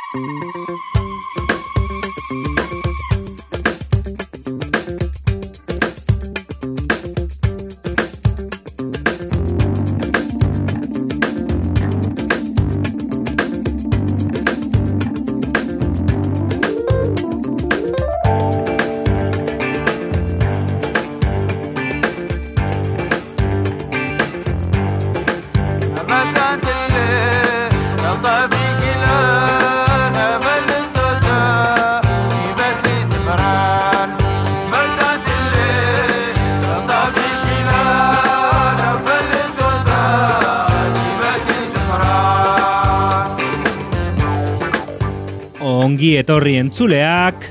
Ongi etorri entzuleak,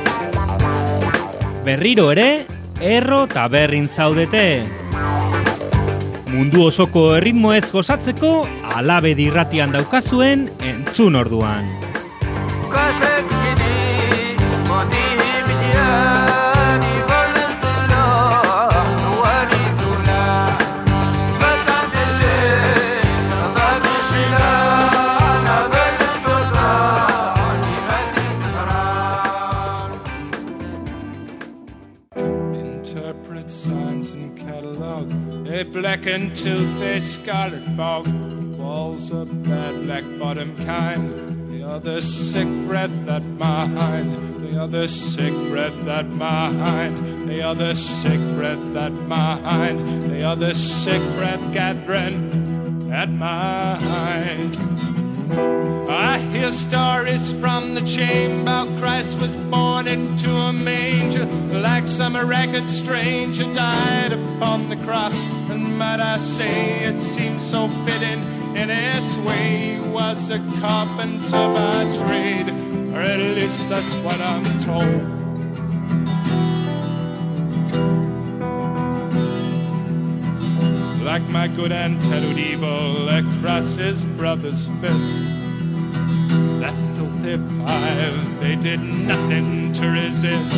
berriro ere, erro taberrin zaudete. Mundu osoko erritmoez gozatzeko, Alabedi irratian daukazuen entzun orduan. Blackened toothpaste, scarlet fog, walls of bad black bottom kind. The other sick breath at my hind, the other sick breath at my hind, the other sick breath at my hind, the other sick breath gathering at my hind. I hear stories from the chamber. Christ was born into a manger, like some ragged stranger died upon the cross. And might I say, it seems so fitting in its way. He was a carpenter by trade, or at least that's what I'm told. Like my good aunt tattooed evil across his brother's fist. That filthy five, they did nothing to resist.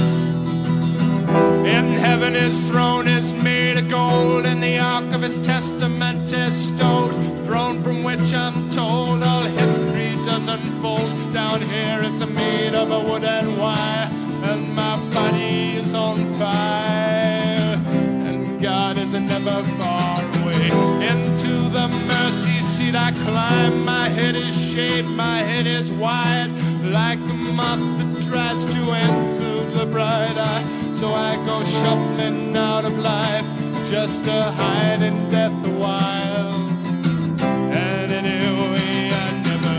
In heaven his throne is made of gold, and the ark of his testament is stowed. Throne from which I'm told all history does unfold. Down here it's made of a wood and wire, and my body is on fire, and God is never far away. Into the mercy seat I climb. My head is shaved, my head is wide, like a moth that tries to enter the bright eye. So I go shuffling out of life, just to hide in death a while. And anyway, I never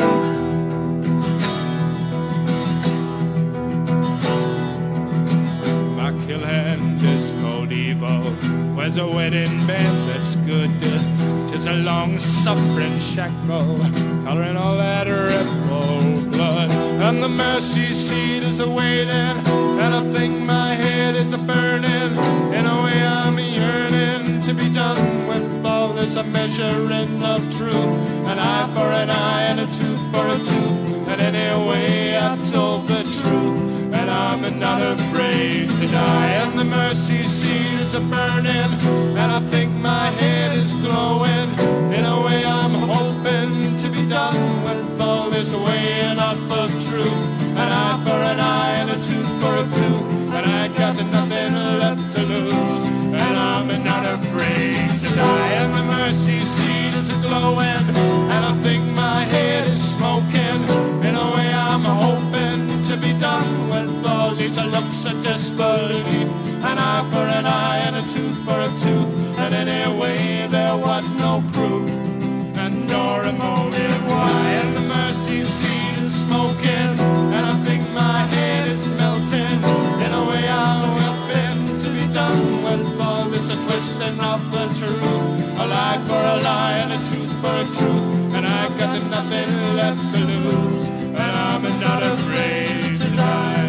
lied. My kill hand is cold evil, wears a wedding band that's good. 'Tis a long-suffering shackle, coloring all that rebel blood. And the mercy seat is a-waiting, and I think my head is a-burning. In a way I'm yearning to be done with all this measuring of truth. An eye for an eye and a tooth for a tooth. And anyway I told the truth, and I'm not afraid to die. And the mercy seat is a-burning, and I think my head is glowing. In a way I'm hoping to be done with all this weighing up of truth. An eye for an eye and a tooth for a tooth, and I got nothing left to lose. And I'm not afraid to die. And the mercy seat is a-glowing, and I think my head is smoking. In a way I'm hoping to be done with all these looks of disbelief. An eye for an eye and a tooth for a tooth, and anyway there was no proof, and nor a motive why. And the mercy seat is smoking, and I think my head is melting. In a way I'm hoping to be done with all this twisting of the truth. A lie for a lie and a truth for a truth, and I got nothing left to lose. And I'm not afraid to die.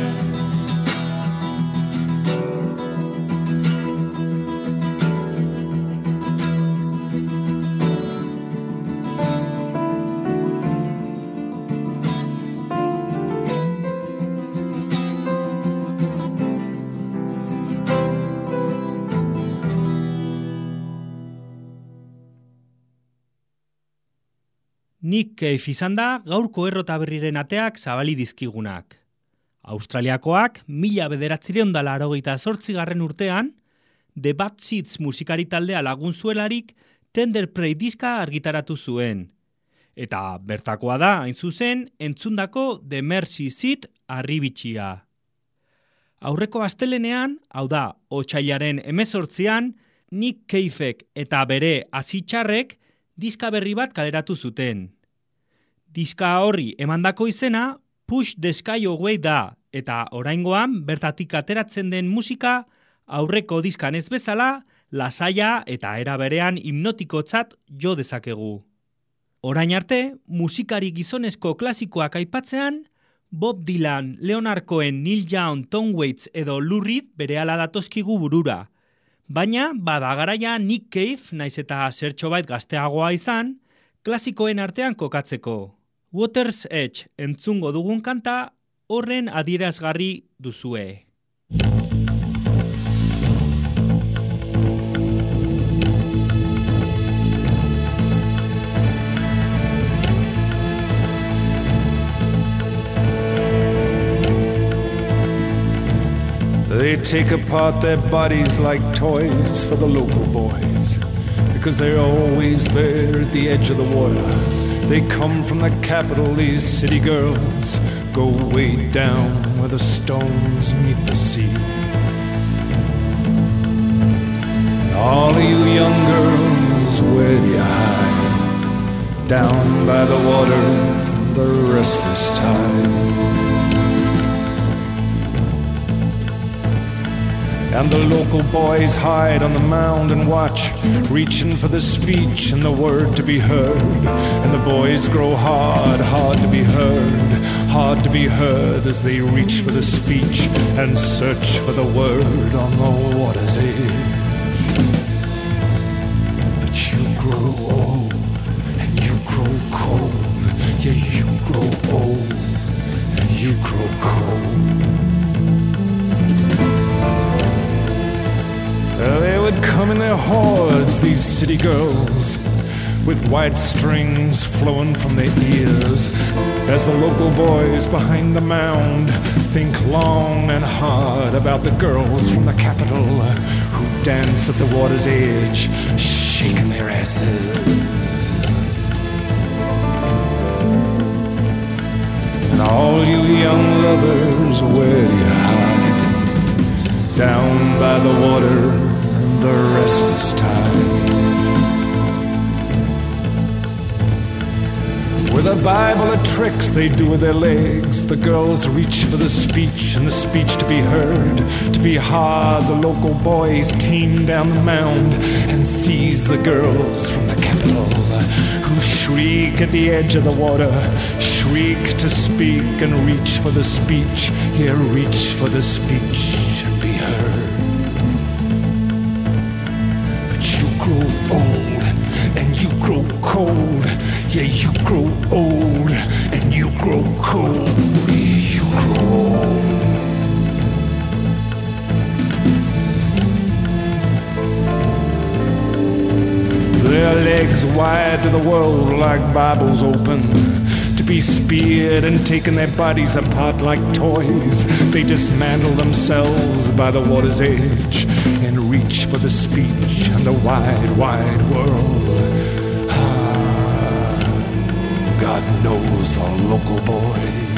Nick Cave izan da gaurko errota berriren ateak zabali dizkigunak. Australiakoak 1988 urtean, The Bad Seeds musikari taldea lagun zuelarik Tender Prey diska argitaratu zuen. Eta bertakoa da, hain zuzen, entzundako The Mercy Seat harribitxia. Aurreko astelenean, hau da, otsailaren 18an, Nick Cavek eta bere azitxarrek diska berri bat kaleratu zuten. Diska horri emandako izena Push the Sky Away da, eta oraingoan bertatik ateratzen den musika aurreko diskan ez bezala, lasaia eta era berean hipnotikotzat jo dezakegu. Orain arte, musikari gizonezko klasikoak aipatzean, Bob Dylan, Leonard Cohen, Neil Young, Tom Waits edo Lou Reed berehala datozkigu burura. Baina, bada garaia Nick Cave, naiz eta zertxobait gazteagoa izan, klasikoen artean kokatzeko. Water's Edge entzungo dugun kanta horren adierazgarri duzue. They take apart their bodies like toys for the local boys, because they're always there at the edge of the water. They come from the capital, these city girls, go way down where the stones meet the sea. And all of you young girls, where do you hide? Down by the water, the restless tide. And the local boys hide on the mound and watch, reaching for the speech and the word to be heard. And the boys grow hard to be heard as they reach for the speech and search for the word on the water's edge. But you grow old and you grow cold. Yeah, you grow old and you grow cold. They would come in their hordes, these city girls, with white strings flowing from their ears, as the local boys behind the mound think long and hard about the girls from the capital who dance at the water's edge, shaking their asses. And all you young lovers, where do you hide? Down by the water, the restless tide. With a Bible of tricks they do with their legs, the girls reach for the speech and the speech to be heard. To be hard, the local boys team down the mound and seize the girls from the capital, who shriek at the edge of the water, shriek to speak and reach for the speech. Yeah, reach for the speech and be heard. Grow old and you grow cold. Yeah, you grow old and you grow cold. You grow old. Their legs wide to the world like Bibles open, to be speared and taking their bodies apart like toys. They dismantle themselves by the water's edge and reach for the speech and the wide, wide world. God knows the local boys.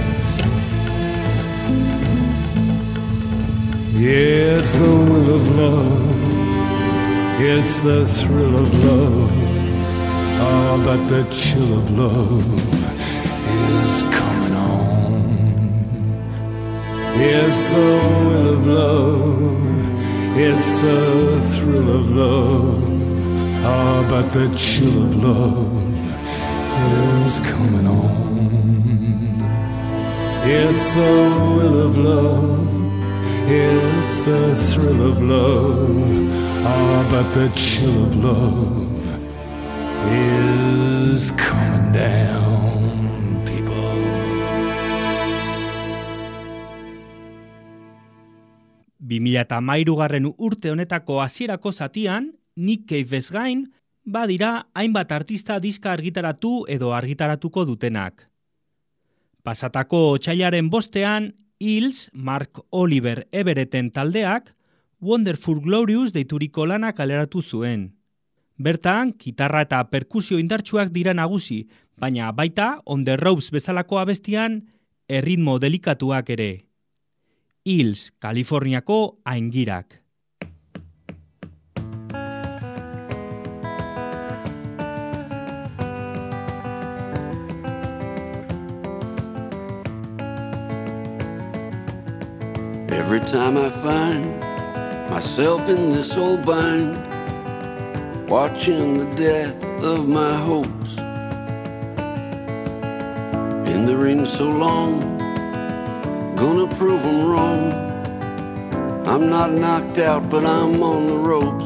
Yeah, it's the will of love. It's the thrill of love. Oh, but the chill of love is coming on. It's the will of love. It's the thrill of love. Ah, but the chill of love is coming on. It's the will of love. It's the thrill of love. Ah, but the chill of love is coming down, people. 2013 urte honetako hasierako zatian, Nick Cavez gain, badira hainbat artista diska argitaratu edo argitaratuko dutenak. Pasatako otsailaren 5ean, Hills, Mark Oliver Everetten taldeak, Wonderful Glorious deituriko lana kaleratu zuen. Bertan, gitarra eta perkusio indartsuak dira nagusi, baina baita On the Ropes bezalako abestian erritmo delikatuak ere. Hills, Kaliforniako aingirak. Every time I find myself in this old bind, watching the death of my hopes, in the ring so long, gonna prove them wrong. I'm not knocked out, but I'm on the ropes.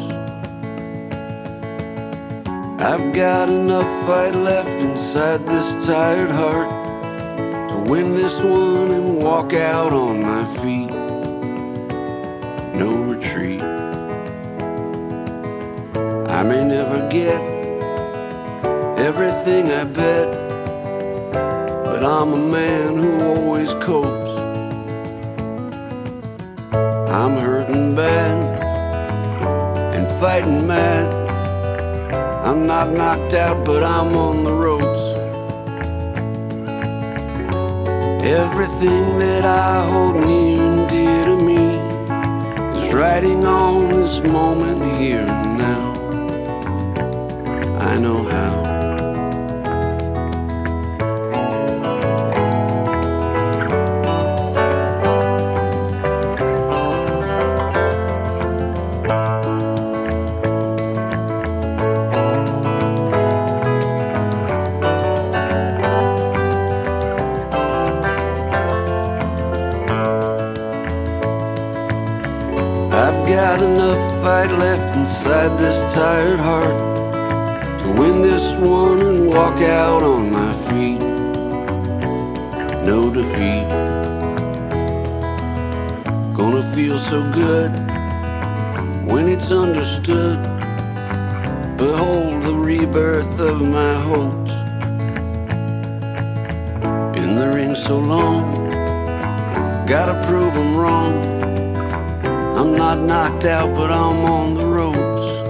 I've got enough fight left inside this tired heart to win this one and walk out on my feet. No retreat. I may never get everything I bet, but I'm a man who always copes. I'm hurting bad and fighting mad. I'm not knocked out, but I'm on the ropes. Everything that I hold near and dear to me is riding on this moment here and now. I know how. I've got enough fight left inside this tired heart to win this one and walk out on my feet. No defeat. Gonna feel so good when it's understood. Behold the rebirth of my hopes. In the ring so long, gotta prove them wrong. I'm not knocked out, but I'm on the ropes.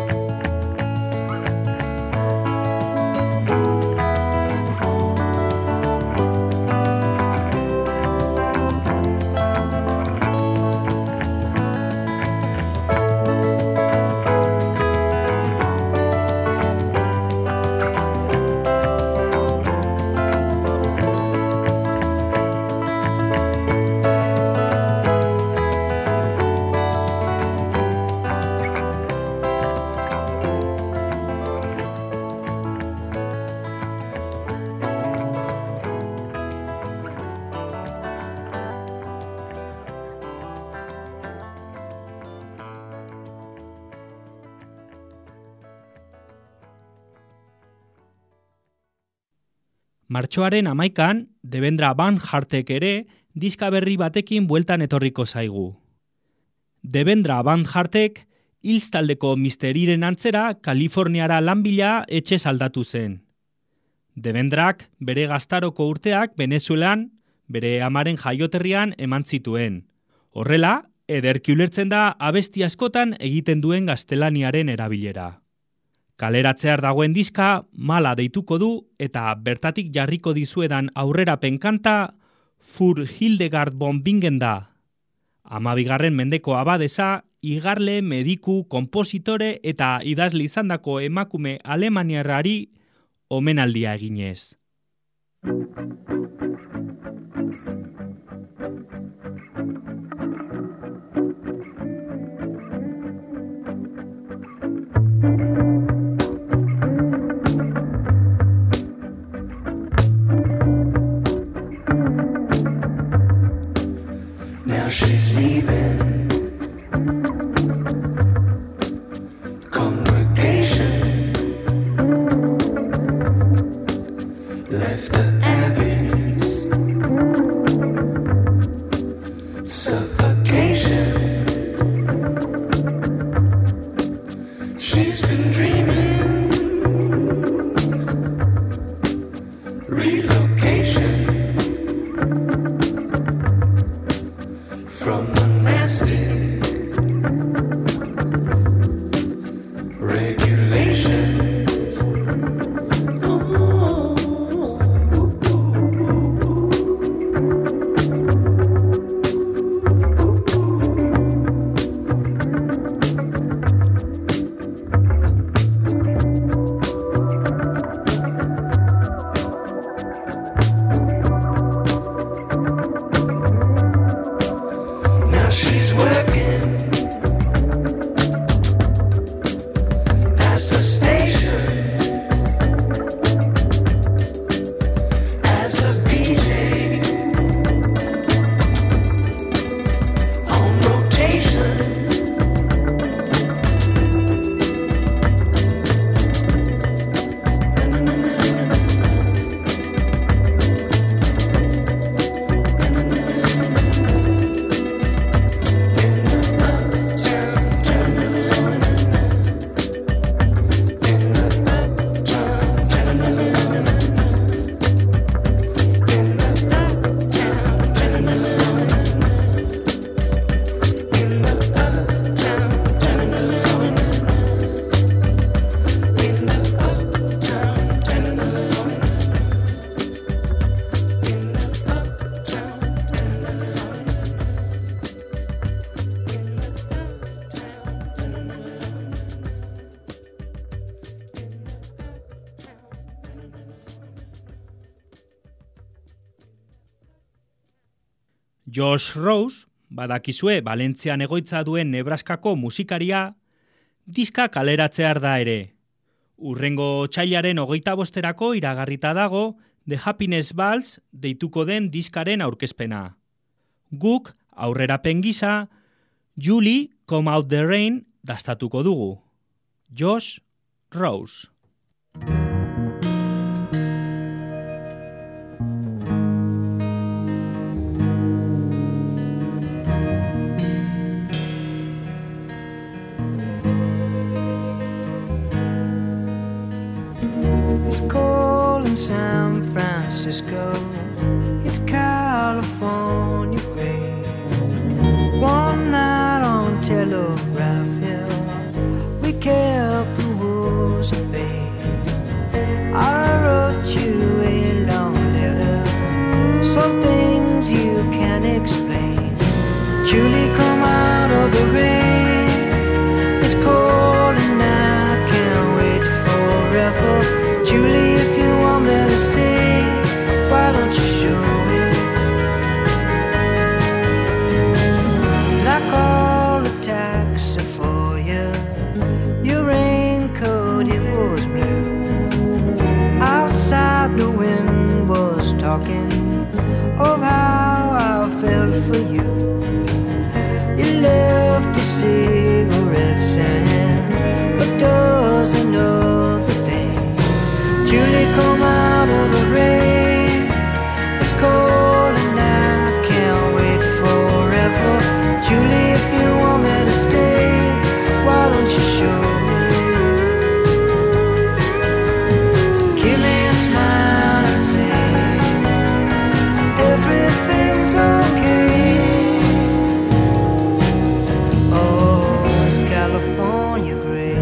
Martxoaren 11an, Devendra Banhartek ere diska berri batekin bueltan etorriko zaigu. Devendra Banhartek Hills taldeko Mr. Iren antzera Kaliforniara lanbila etxe aldatu zen. Devendrak bere gaztaroko urteak Venezuelan, bere amaren jaioterrian eman zituen. Horrela, ederki ulertzen da abesti askotan egiten duen gaztelaniaren erabilera. Kaleratzear dagoen diska Mala deituko du eta bertatik jarriko dizuedan aurrerapen kanta Für Hildegard von Bingen da. 12. mendeko abadesa, igarle, mediku, konpositore eta idazle izandako emakume alemaniarrari omenaldia eginez. She's leaving. Congregation left the abbeys. Josh Rose, badakizue Valentzian egoitza duen Nebraskako musikaria, diska kaleratzear da ere. Urrengo otsailaren 25 iragarrita dago The Happiness Balls deituko den diskaren aurkezpena. Guk aurrerapen gisa Julie Come Out the Rain dastatuko dugu. Josh Rose. San Francisco, it's California gray. One night on Telegraph Hill, we kept the wolves at bay. I wrote you a long letter, some things you can't explain. Julie, come out of the rain. It's cold and I can't wait forever. Julie, if you want me to stay, why don't you show it? Like all the taxi for you, your raincoat, it was blue. Outside the wind was talking of how I felt for you. You left the cigarettes and a dozen other things. Julie, come out of the rain. It's cold and I can't wait forever. Julie, if you want me to stay, why don't you show me? Give me a smile and say everything's okay. Oh, it's California gray.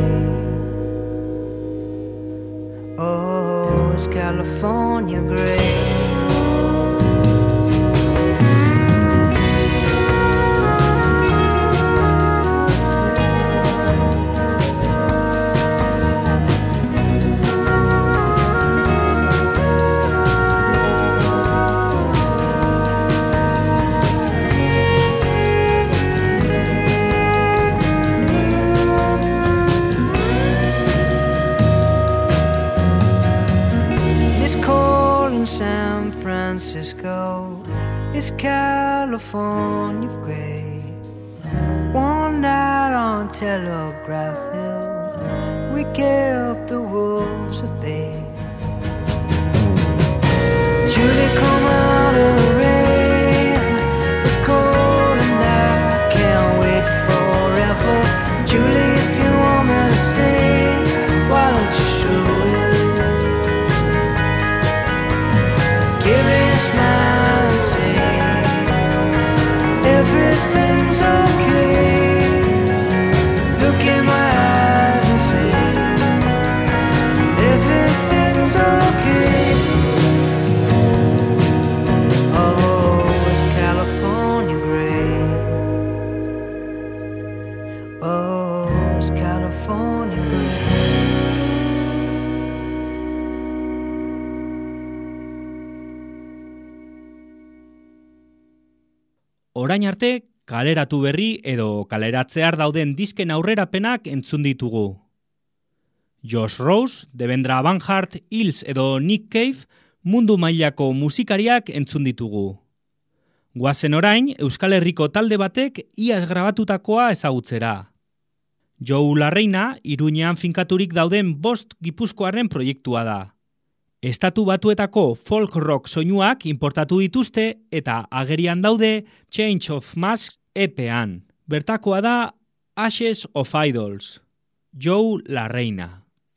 Oh, it's California gray. San Francisco, it's California gray. One night on Telegraph Hill, we kept the wolves at bay. Julie, come out of the rain. It's cold and I can't wait forever. Julie, if you want me to stay, why don't you show it? Give me a smile and say everything's okay. Look in my eyes and say everything's okay. Oh, it's California gray. Oh, it's California gray. Orain arte, kaleratu berri edo kaleratzear dauden disken aurrerapenak entzun ditugu. Josh Rose, Devendra Banhart, Hills edo Nick Cave mundu mailako musikariak entzun ditugu. Goazen orain, Euskal Herriko talde batek iaz grabatutakoa ezagutzera. Joe Larreina, Iruñean finkaturik dauden 5 gipuzkoarren proiektua da. Estatu Batuetako folk rock soinuak importatu dituzte eta agerian daude Change of Masks EP-an. Bertakoa da Ashes of Idols. Joe Larreina.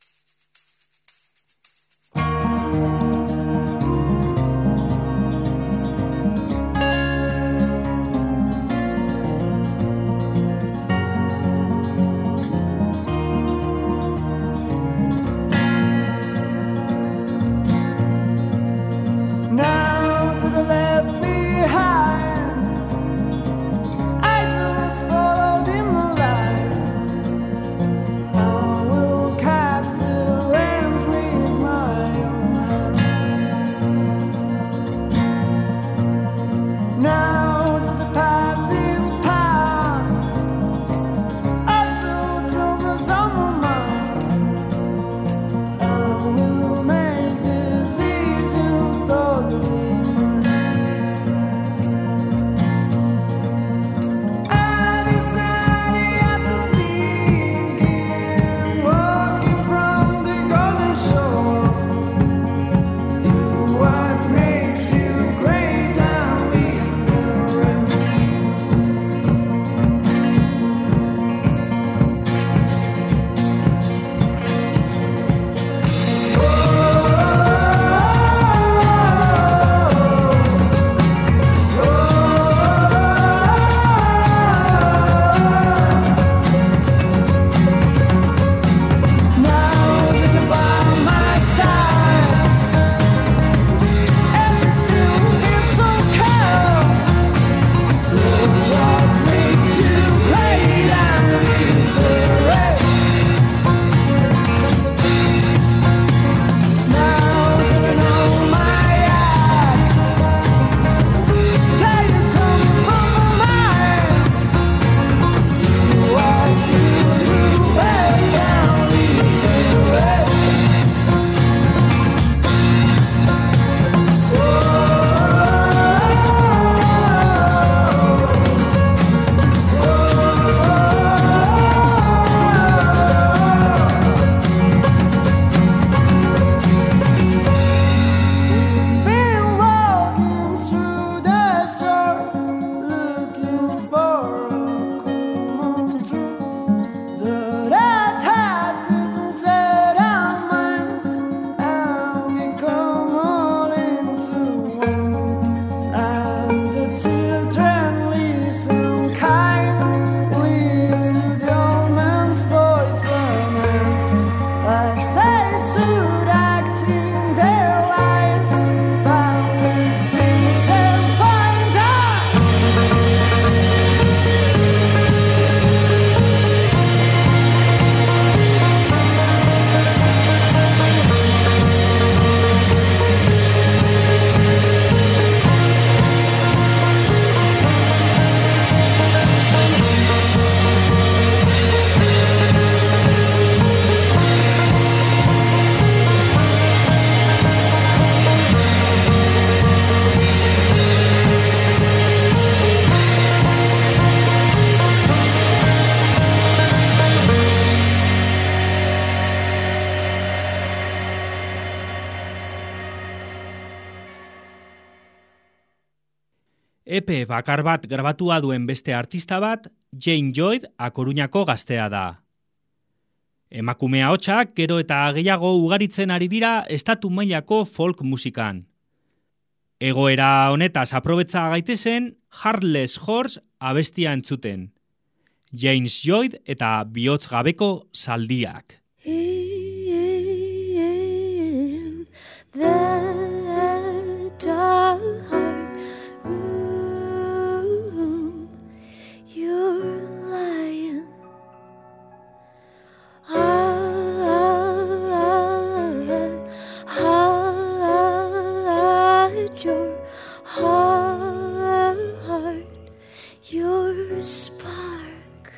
Now to the left behind, idols followed in the line. I will carry EP bakar bat grabatua duen beste artista bat, Jane Lloyd, A Coruñako gaztea da. Emakume ahotsak gero eta gehiago ugaritzen ari dira estatu mailako folk musikan. Egoera honetaz aprobetza gaitezen Heartless Horse abestia entzuten. James Lloyd eta bihotz gabeko zaldiak. In the dark room, you're lying. Hide your heart, your spark.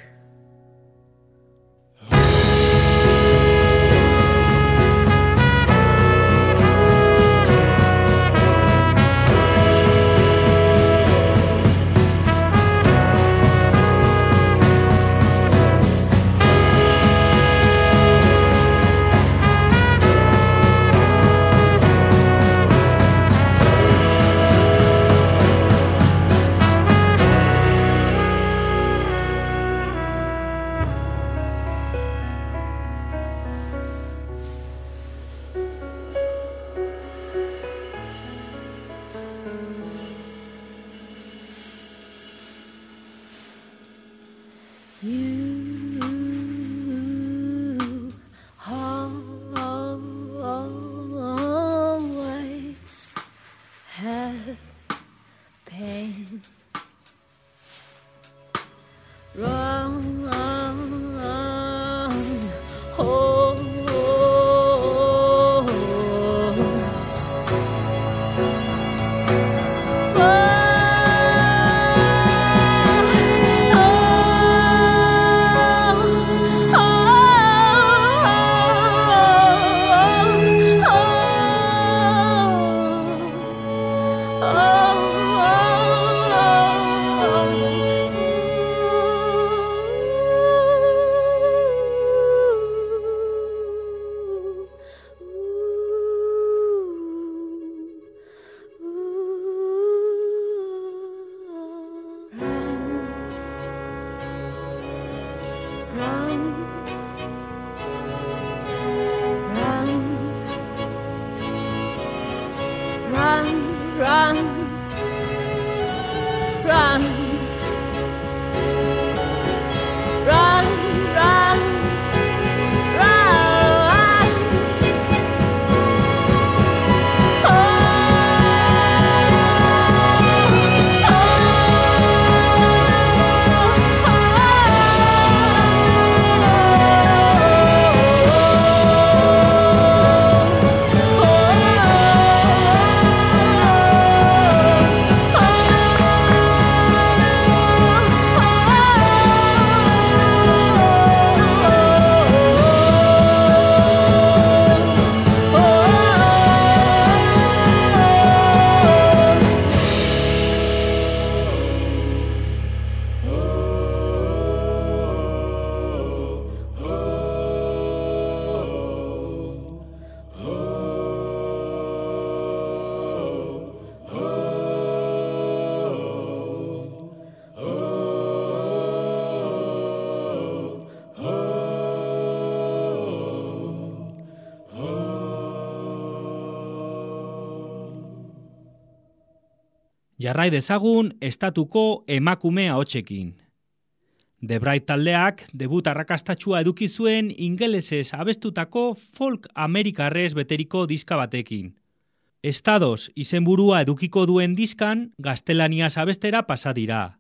Jarrai dezagun estatuko emakume ahotsekin. The Bright taldeak debut arrakastatsua eduki zuen ingelesez abestutako folk amerikarrez beteriko diska batekin. Estados izenburua edukiko duen diskan gaztelaniaz abestera pasa dira.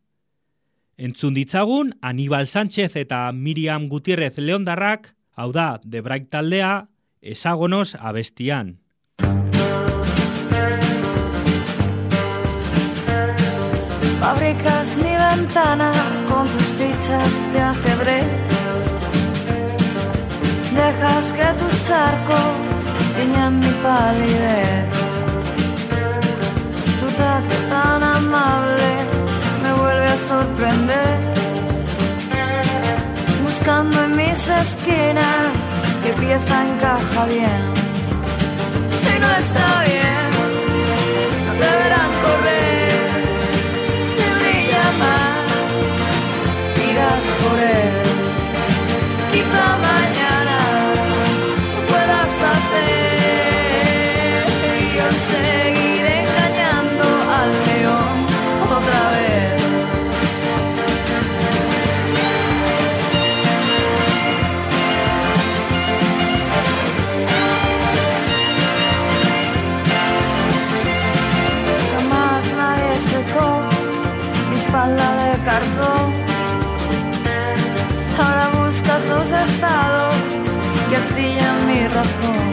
Entzun ditzagun Aníbal Sánchez eta Miriam Gutiérrez Leondarrak, hau da The Bright taldea, Esagonos abestian. Fabricas mi ventana con tus fichas de ajedrez. Dejas que tus charcos tiñan mi palidez. Tu tacto tan amable me vuelve a sorprender. Buscando en mis esquinas qué pieza encaja bien. Si no está bien, no te verán correr. descartó. Ahora buscas los estados que astillan mi razón.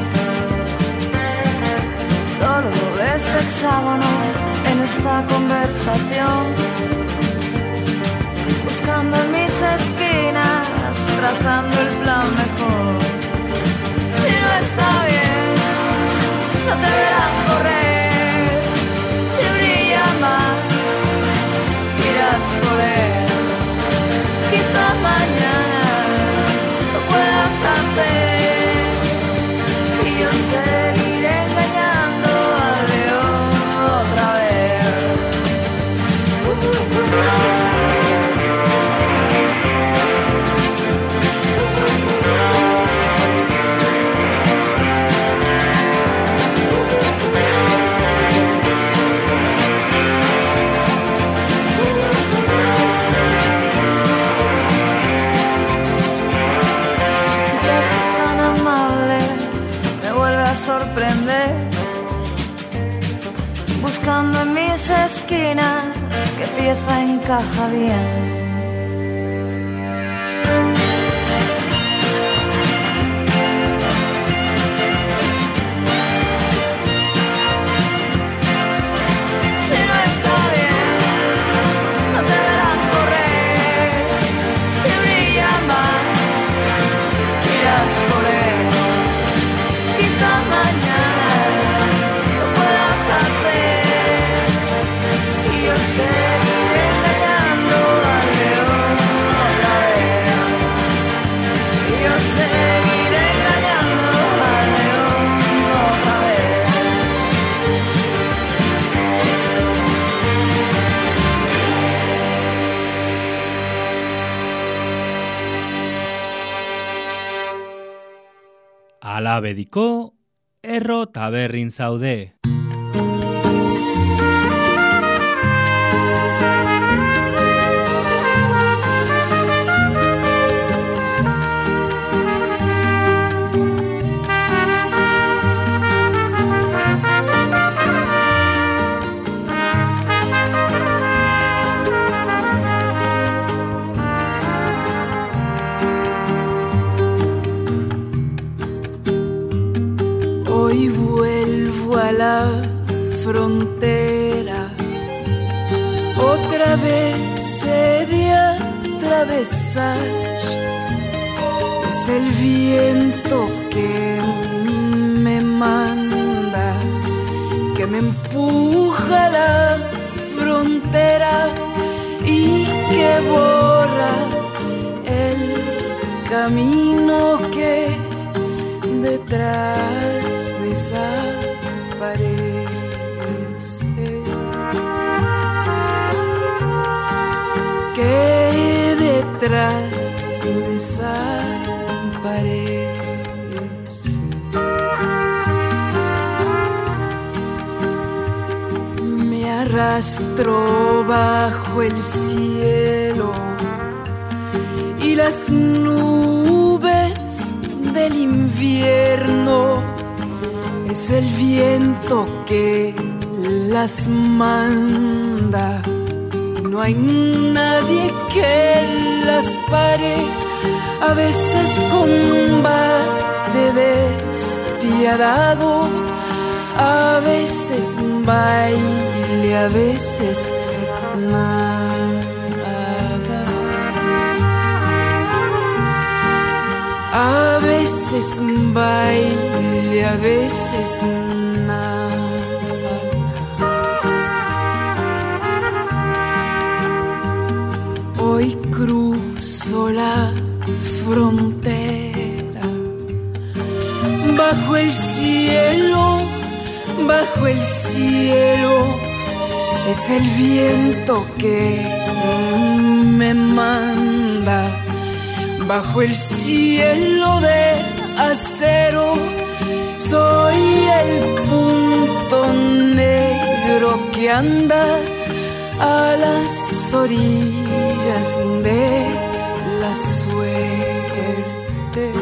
Solo ves hexágonos en esta conversación, buscando en mis esquinas, trazando el plan mejor. Si no está bien, no te verán correr. Si brilla más, irás por él. Quizá mañana lo puedas hacer y yo seguiré engañando al león otra vez. Sorprender, buscando en mis esquinas qué pieza encaja bien. Si no está bien, no te verán correr. Si brilla más, irás por él. Mañana lo puedas hacer y yo seguiré engañando al león otra vez. Y yo seguiré engañando al león otra vez. Alabediko erro taberrin zaude. Hoy vuelvo a la frontera, otra vez he de atravesar. Es el viento que me manda, que me empuja a la frontera y que borra el camino que detrás desaparece, que detrás desaparece. Me arrastro bajo el cielo y las nubes del invierno. Es el viento que las manda y no hay nadie que las pare. A veces combate despiadado, a veces baile, a veces nada. A veces baile, a veces nada. Hoy cruzo la frontera, bajo el cielo, bajo el cielo. Es el viento que me manda. Bajo el cielo de acero, soy el punto negro que anda a las orillas de la suerte,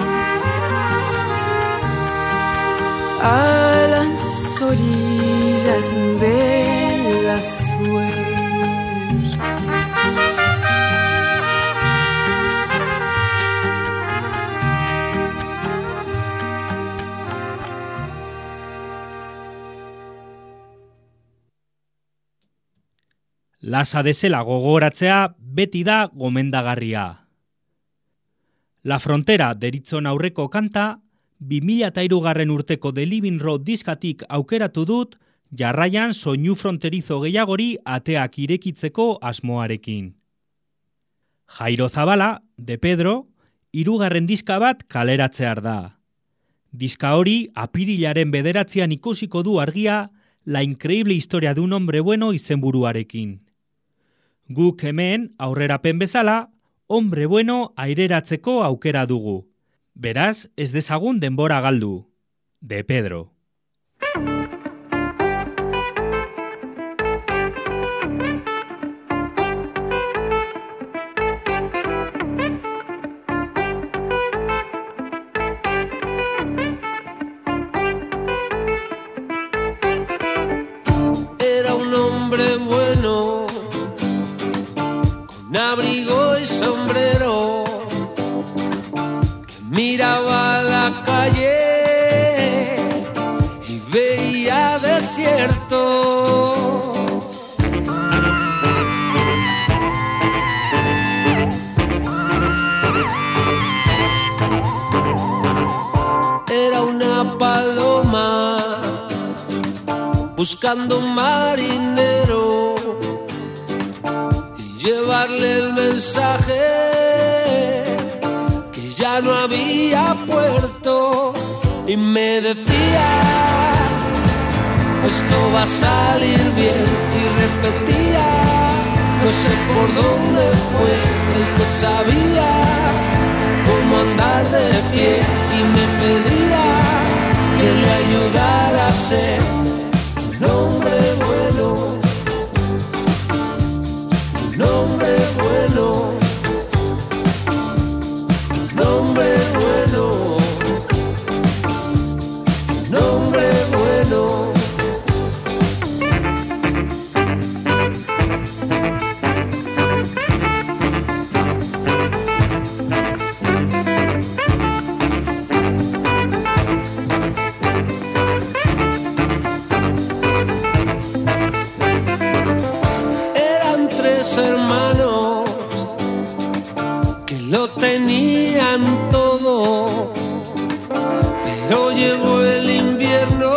a las orillas de la suerte. Lasa desela gogoratzea beti da gomendagarria. La Frontera deritzon aurreko kanta, 2003 urteko The Living Road diskatik aukeratu dut, jarraian soinu fronterizo gehiagori ateak irekitzeko asmoarekin. Jairo Zabala, De Pedro, 3. diska bat kaleratzear da. Diska hori apirilaren 9 ikusiko du argia La increíble historia de un hombre bueno izenburuarekin. Guk hemen aurrerapen bezala, hombre bueno aireratzeko aukera dugu. Beraz, ez dezagun denbora galdu. De Pedro. Era un hombre bueno, con abrigo y sombrero, que miraba la calle y veía desiertos. Era una paloma buscando un marinero y llevarle el mensaje que ya no había puerto, y me decía: esto va a salir bien, y repetía: no sé por dónde fue el que sabía cómo andar de pie, y me pedía que le ayudara a ser un hombre bueno, un hombre bueno, un hombre bueno, un hombre bueno. Hermanos que lo tenían todo, pero llegó el invierno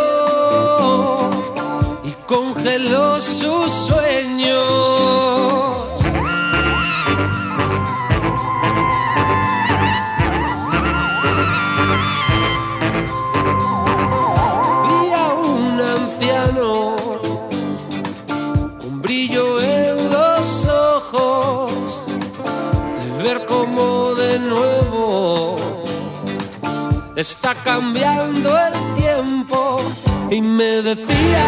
y congeló sus sueños. Vi a un anciano con brillo en los ojos, de ver cómo de nuevo está cambiando el tiempo, y me decía: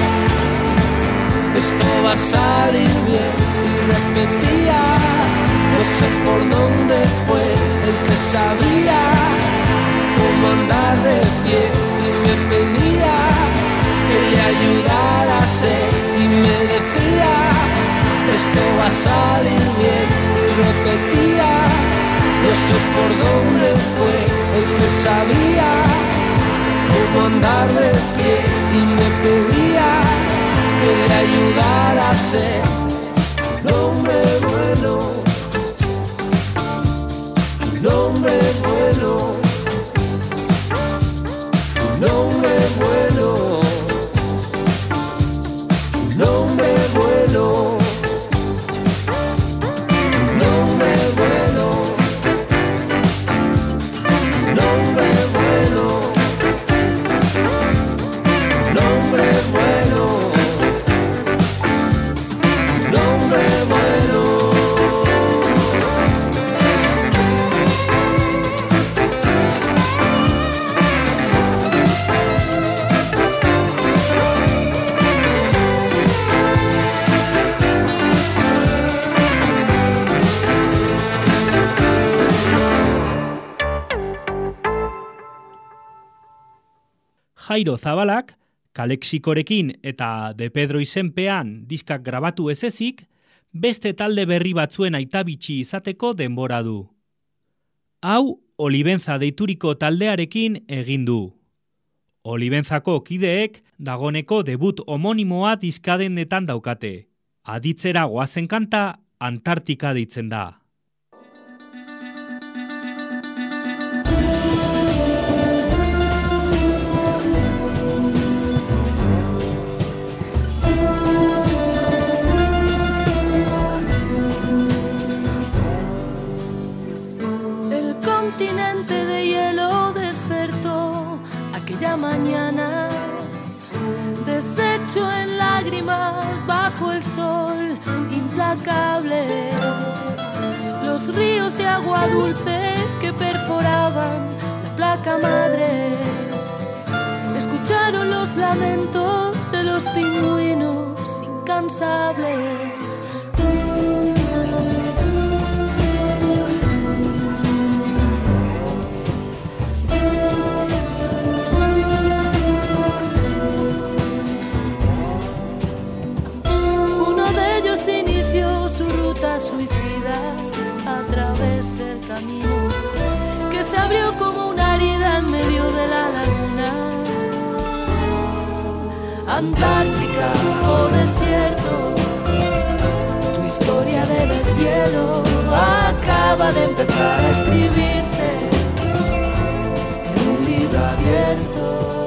esto va a salir bien, y repetía: no sé por dónde fue el que sabía cómo andar de pie, y me pedía que le ayudara a ser, y me decía: esto va a salir bien, y repetía: no sé por dónde fue el que sabía cómo andar de pie, y me pedía que le ayudara a ser un hombre bueno, un hombre bueno, un hombre bueno, un hombre bueno. Jairo Zabalak, Kalexikorekin eta De Pedro izenpean diskak grabatu ez ezik, beste talde berri batzuen aitabitxi izateko denbora du. Hau, Olibenza deituriko taldearekin egin du. Olibenzako kideek dagoneko debut homonimoa diskadendetan daukate. Aditzera goazen kanta Antartika deitzen da. El continente de hielo despertó aquella mañana, deshecho en lágrimas bajo el sol implacable. Los ríos de agua dulce que perforaban la placa madre escucharon los lamentos de los pingüinos incansables. Suicida a través del camino que se abrió como una herida en medio de la laguna. Antártica o desierto, tu historia de deshielo acaba de empezar a escribirse en un libro abierto.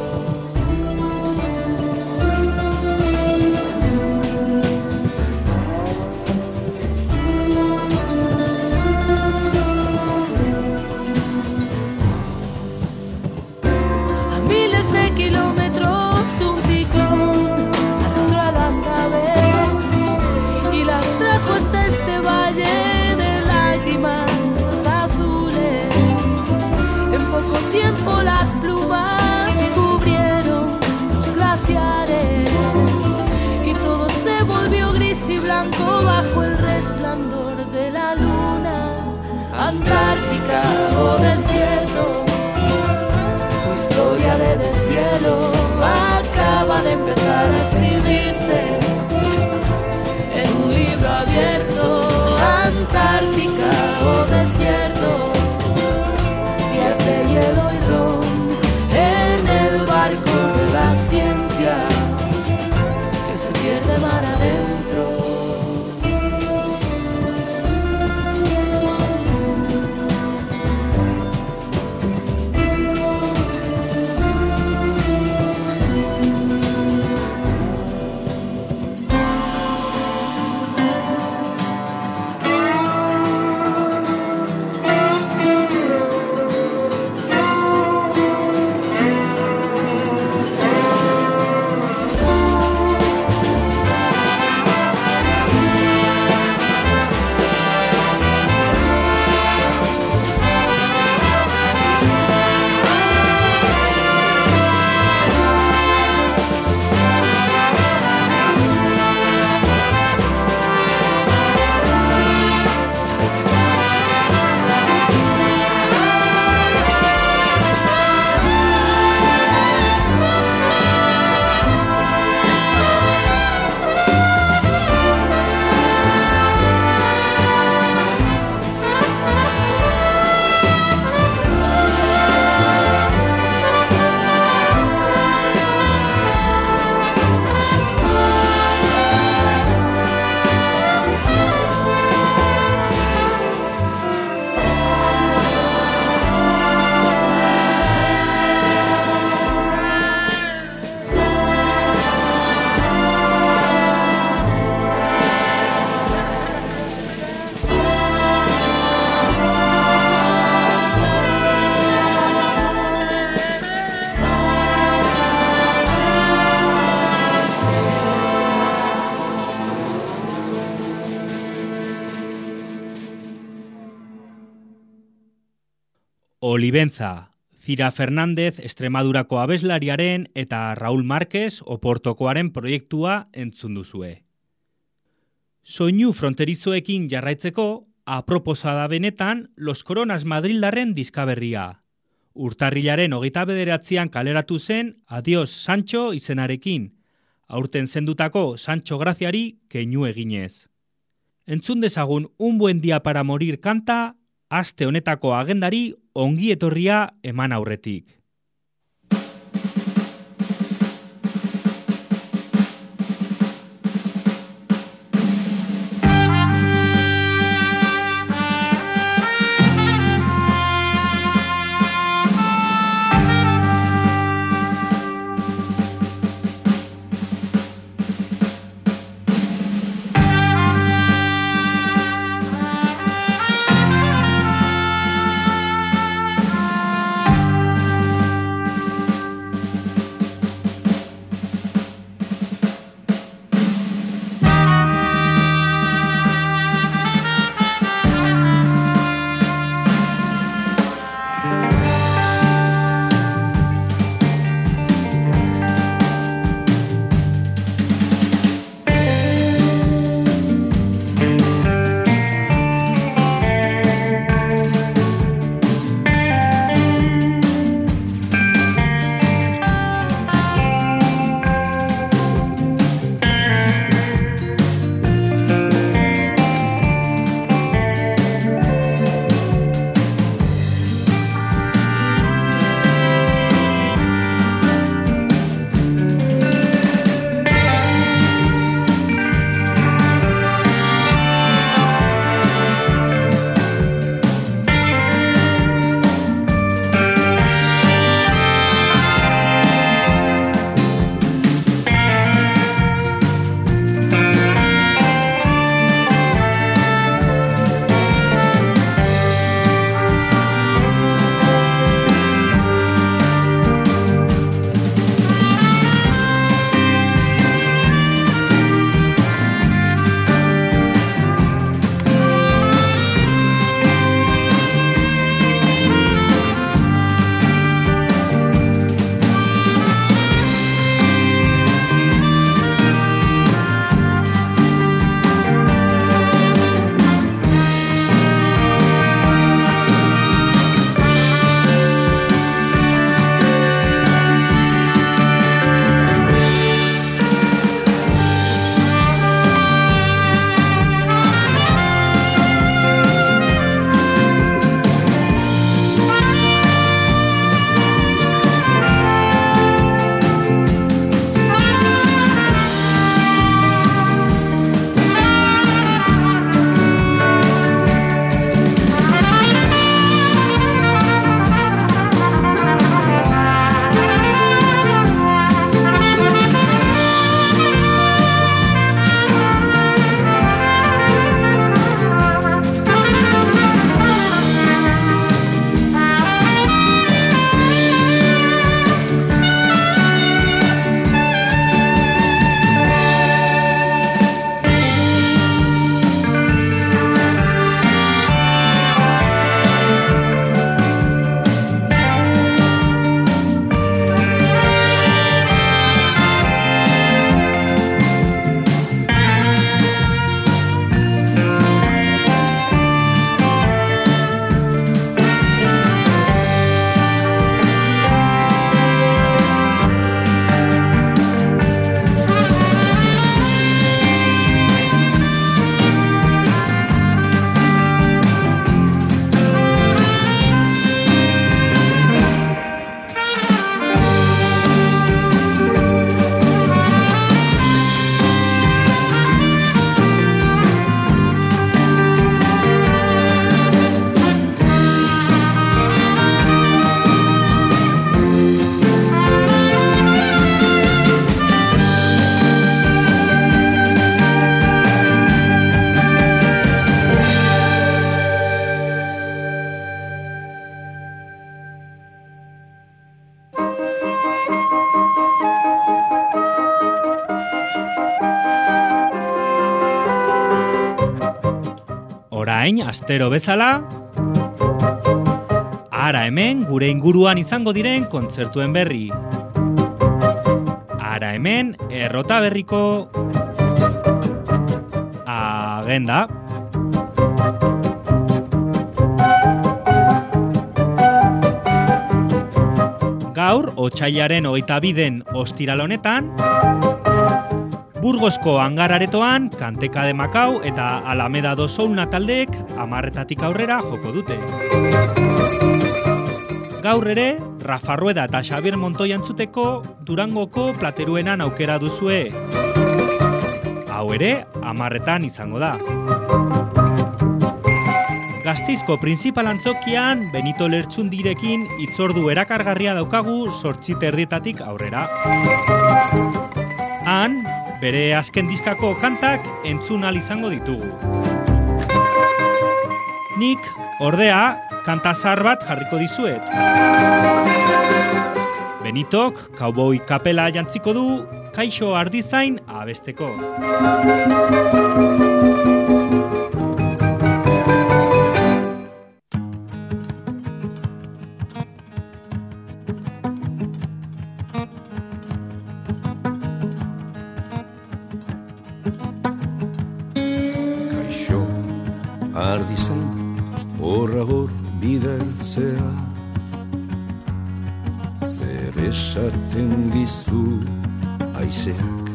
Kilómetros un ciclón arrastró a las aves y las trajo hasta este valle de lágrimas azules. En poco tiempo las plumas cubrieron los glaciares y todo se volvió gris y blanco bajo el resplandor de la luna. Antártica o desierto, historia de deshielo acaba de empezar a escribirse en un libro abierto. Antártica o desierto, días de hielo y ron en el barco de la ciencia que se pierde mar adentro. Olivenza, Zira Fernández Extremadurako abeslariaren eta Raúl Márquez Oportokoaren proiektua entzun duzue. Soinu fronterizoekin jarraitzeko, aproposa da benetan Los Coronas Madrildarren diskaberria. Urtarrilaren 29an kaleratu zen Adiós Sancho izenarekin, aurten zendutako Sancho Graziari keinu eginez. Entzun dezagun Un buen día para morir kanta, aste honetako agendari ongi etorria eman aurretik. Orain, astero bezala, ara hemen gure inguruan izango diren kontzertuen berri. Ara hemen Errota Berriko agenda. Gaur, otsailaren 22 ostiral honetan, Burgosko Hangar-aretoan Kanteka de Makau eta Alameda do Soulna taldeek 10:00 aurrera joko dute. Gaur ere, Rafa Rueda eta Xabier Montoi entzuteko Durangoko Plateruenan aukera duzue. Hau ere, 10:00 izango da. Gasteizko Printzipal Antzokian Benito Lertxundirekin hitzordu erakargarria daukagu 8:30 aurrera. Han, bere azken diskako kantak entzun ahal izango ditugu. Nik, ordea, kanta zahar bat jarriko dizuet. Benitok, cowboy kapela jantziko du, Kaixo Ardizain abesteko. Kaixo Ardizain, horra hor bidertzea, zer esaten dizu haizeak.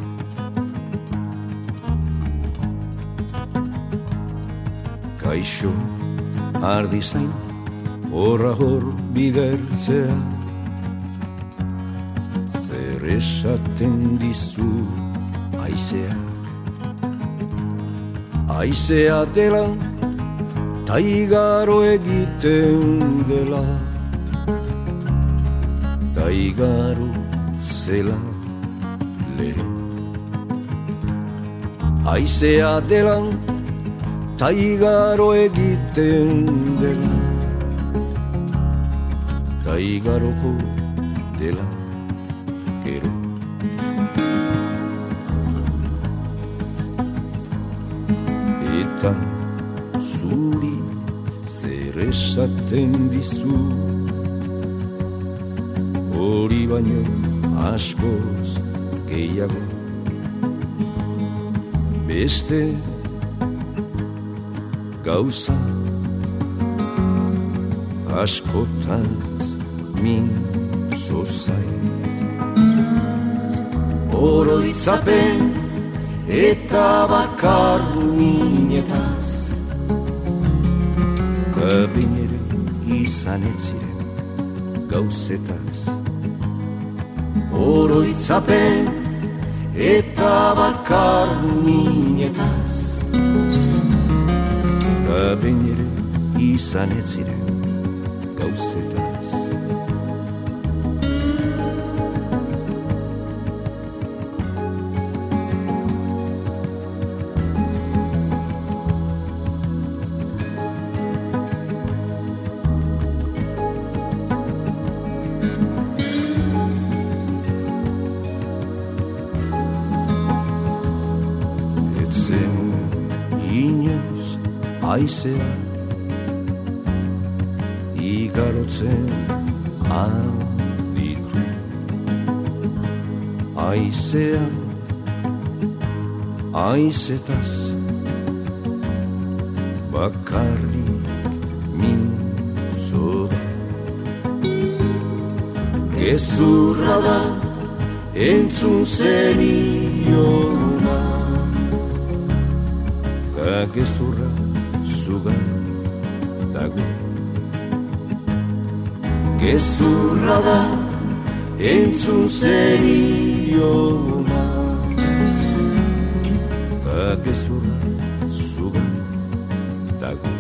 Kaixo Ardizain, horra hor bidertzea, zer esaten dizu haizeak. Haizea dela, ta igaro egiten dela, ta igaro zela lehen. Haizea dela, ta igaro egiten dela, ta igaroko dela gero. Eta zuri zer esaten dizu, hori baino askoz gehiago. Beste gauza askotaz min zozai. Oroitzapen eta bakar minetaz, kabin ere izan etziren gauzetaz. Oroitzapen eta bakar minetaz, kabin ere izan etziren gauzetaz. Haizea igarotzen alditu. Haizea haizetaz bakarrik mintzo da. Gezurra da entzun zeniona, ka gezurra zugan dago. Gezurra da entzun zeniona, ka gezurra zugan dago.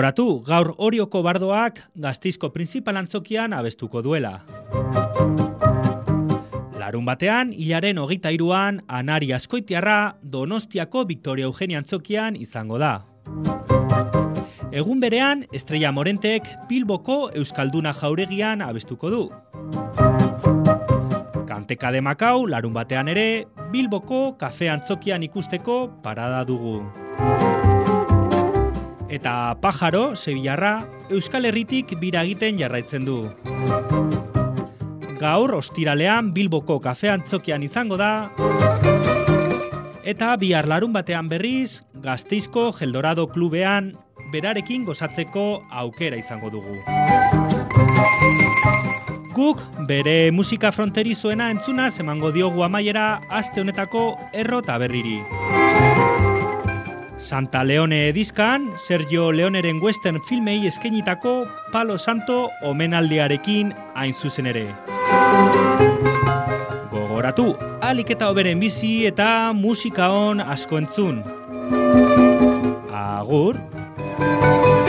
Gogoratu, gaur Orioko bardoak Gasteizko printzipal antzokian abestuko duela. Larun batean, hilaren 23an, Anari Azkoitiarra Donostiako Victoria Eugenia antzokian izango da. Egun berean, Estrella Morentek Bilboko Euskalduna Jauregian abestuko du. Kanteka de Makau, larun batean ere, Bilboko kafe antzokian ikusteko parada dugu. Eta Pajaro, Sevillarra, Euskal Herritik bira egiten jarraitzen du. Gaur, ostiralean, Bilboko kafe antzokian izango da, eta bihar larun batean berriz, Gasteizko Geldorado klubean berarekin gozatzeko aukera izango dugu. Guk bere musika fronterizoena entzunaz emango diogu amaiera aste honetako Erro Taberriri. Santa Leone diskan, Sergio Leoneren western filmei eskainitako Palo Santo omenaldiarekin hain zuzen ere. Gogoratu, ahalik eta hoberen bizi eta musika on asko entzun. Agur!